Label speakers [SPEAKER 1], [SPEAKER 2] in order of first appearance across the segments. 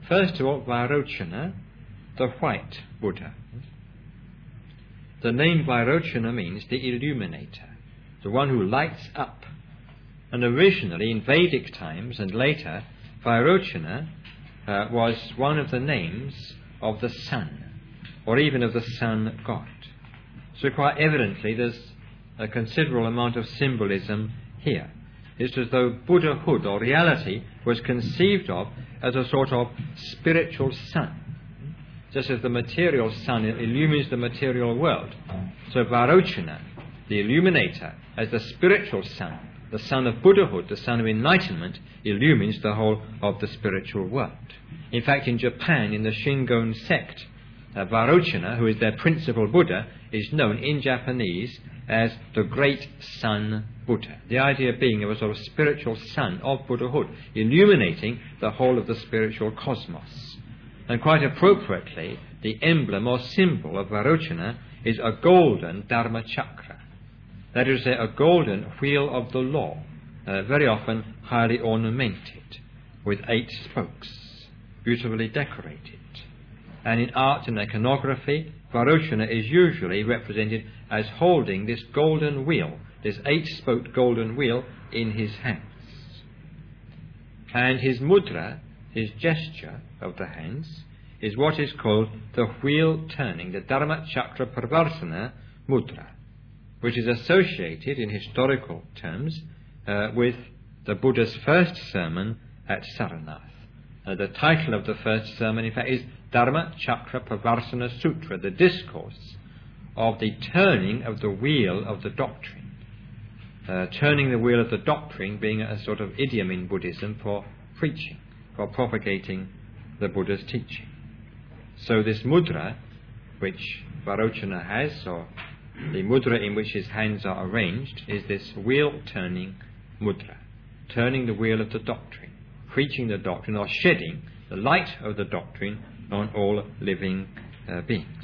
[SPEAKER 1] First of all, Vairochana, the white Buddha. The name Vairochana means the illuminator, the one who lights up. And originally, in Vedic times and later, Vairochana was one of the names of the sun, or even of the sun god. So quite evidently there's a considerable amount of symbolism here. It's as though Buddhahood or reality was conceived of as a sort of spiritual sun. Just as the material sun illumines the material world, so Vairochana, the illuminator, as the spiritual sun, the sun of Buddhahood, the sun of enlightenment, illumines the whole of the spiritual world. In fact, in Japan, in the Shingon sect, Vairochana, who is their principal Buddha, is known in Japanese as the Great Sun Buddha. The idea being of a sort of spiritual sun of Buddhahood, illuminating the whole of the spiritual cosmos. And quite appropriately, the emblem or symbol of Vairochana is a golden Dharma chakra. That is to say, a golden wheel of the law, very often highly ornamented, with 8 spokes, beautifully decorated. And in art and iconography, Vairochana is usually represented as holding this golden wheel, this 8-spoked golden wheel, in his hands. And his mudra, his gesture of the hands, is what is called the wheel turning, the Dharma Chakra Pravarsana mudra, which is associated in historical terms with the Buddha's first sermon at Saranath. The title of the first sermon, in fact, is Dharma Chakra Pravarsana Sutra, the discourse of the turning of the wheel of the doctrine. Turning the wheel of the doctrine being a sort of idiom in Buddhism for preaching, for propagating the Buddha's teaching. So this mudra, which Vairochana has, or the mudra in which his hands are arranged, is this wheel-turning mudra, turning the wheel of the doctrine, preaching the doctrine, or shedding the light of the doctrine on all living beings.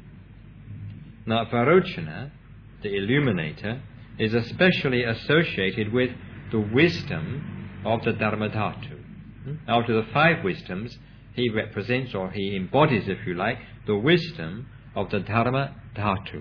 [SPEAKER 1] Now, Vairochana, the illuminator, is especially associated with the wisdom of the Dharmadhatu. Out of the 5 wisdoms, he represents, or he embodies, if you like, the wisdom of the Dharmadhatu.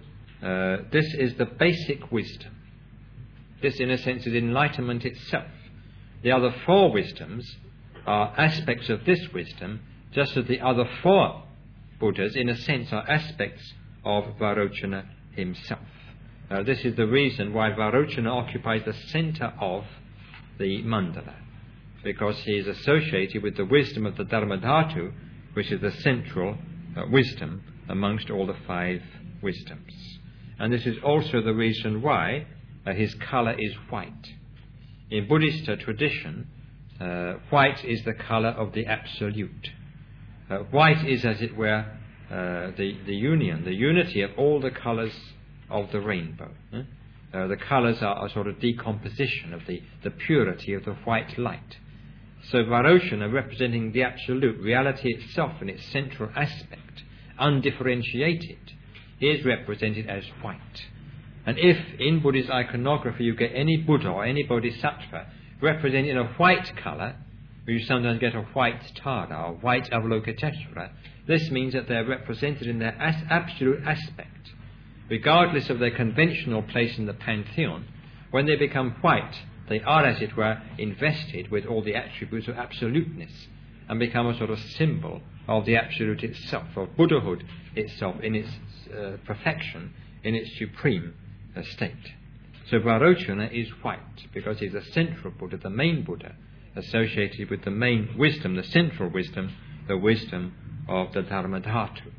[SPEAKER 1] This is the basic wisdom. This, in a sense, is enlightenment itself. The other 4 wisdoms are aspects of this wisdom, just as the other 4 Buddhas, in a sense, are aspects of Vairochana himself. This is the reason why Vairochana occupies the center of the mandala, because he is associated with the wisdom of the Dharmadhatu, which is the central wisdom amongst all the 5 wisdoms. And this is also the reason why his color is white. In Buddhist tradition, white is the color of the absolute. White is, as it were, the unity of all the colors of the rainbow. The colors are a sort of decomposition of the purity of the white light. So Vairochana, representing the absolute reality itself in its central aspect, undifferentiated, is represented as white. And if in Buddhist iconography you get any Buddha or any Bodhisattva represented in a white colour, you sometimes get a white Tara or white Avalokiteshvara, this means that they're represented in their absolute aspect. Regardless of their conventional place in the pantheon, when they become white, they are, as it were, invested with all the attributes of absoluteness and become a sort of symbol of the absolute itself, of Buddhahood itself in its perfection, in its supreme state. So Vairochana is white because he's the central Buddha, the main Buddha, associated with the main wisdom, the central wisdom, the wisdom of the Dharmadhatu.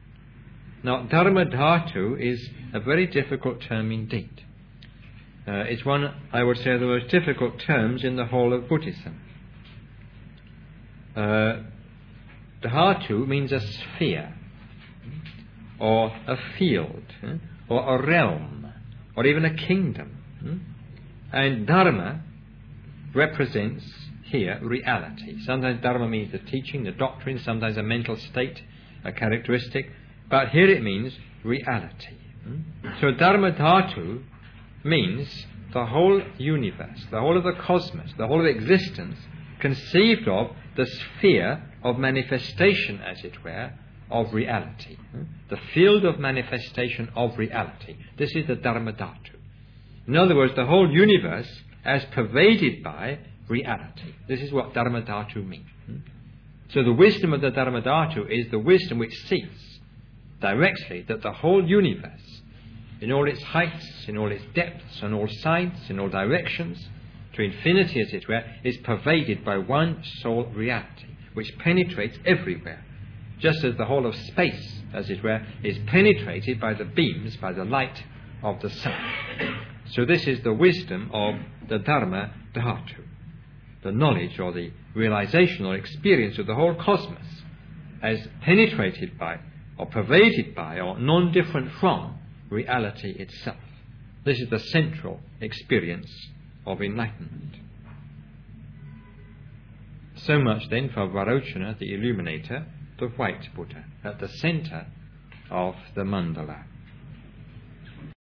[SPEAKER 1] Now, Dharmadhatu is a very difficult term indeed. It's one, I would say, of the most difficult terms in the whole of Buddhism. Dhatu means a sphere, or a field, or a realm, or even a kingdom. And Dharma represents here reality. Sometimes Dharma means the teaching, the doctrine, sometimes a mental state, a characteristic, but here it means reality. So Dharma Dhatu means the whole universe, the whole of the cosmos, the whole of existence, conceived of the sphere of manifestation, as it were, of reality. The field of manifestation of reality. This is the Dharmadhatu. In other words, the whole universe as pervaded by reality. This is what Dharmadhatu means. So the wisdom of the Dharmadhatu is the wisdom which sees directly that the whole universe, in all its heights, in all its depths, on all sides, in all directions, to infinity as it were, is pervaded by one sole reality, which penetrates everywhere, just as the whole of space, as it were, is penetrated by the beams, by the light of the sun. So this is the wisdom of the Dharmadhatu, the knowledge or the realization or experience of the whole cosmos as penetrated by or pervaded by or non-different from reality itself. This is the central experience of enlightenment. So much then for Varochana, the illuminator, the white Buddha, at the center of the mandala.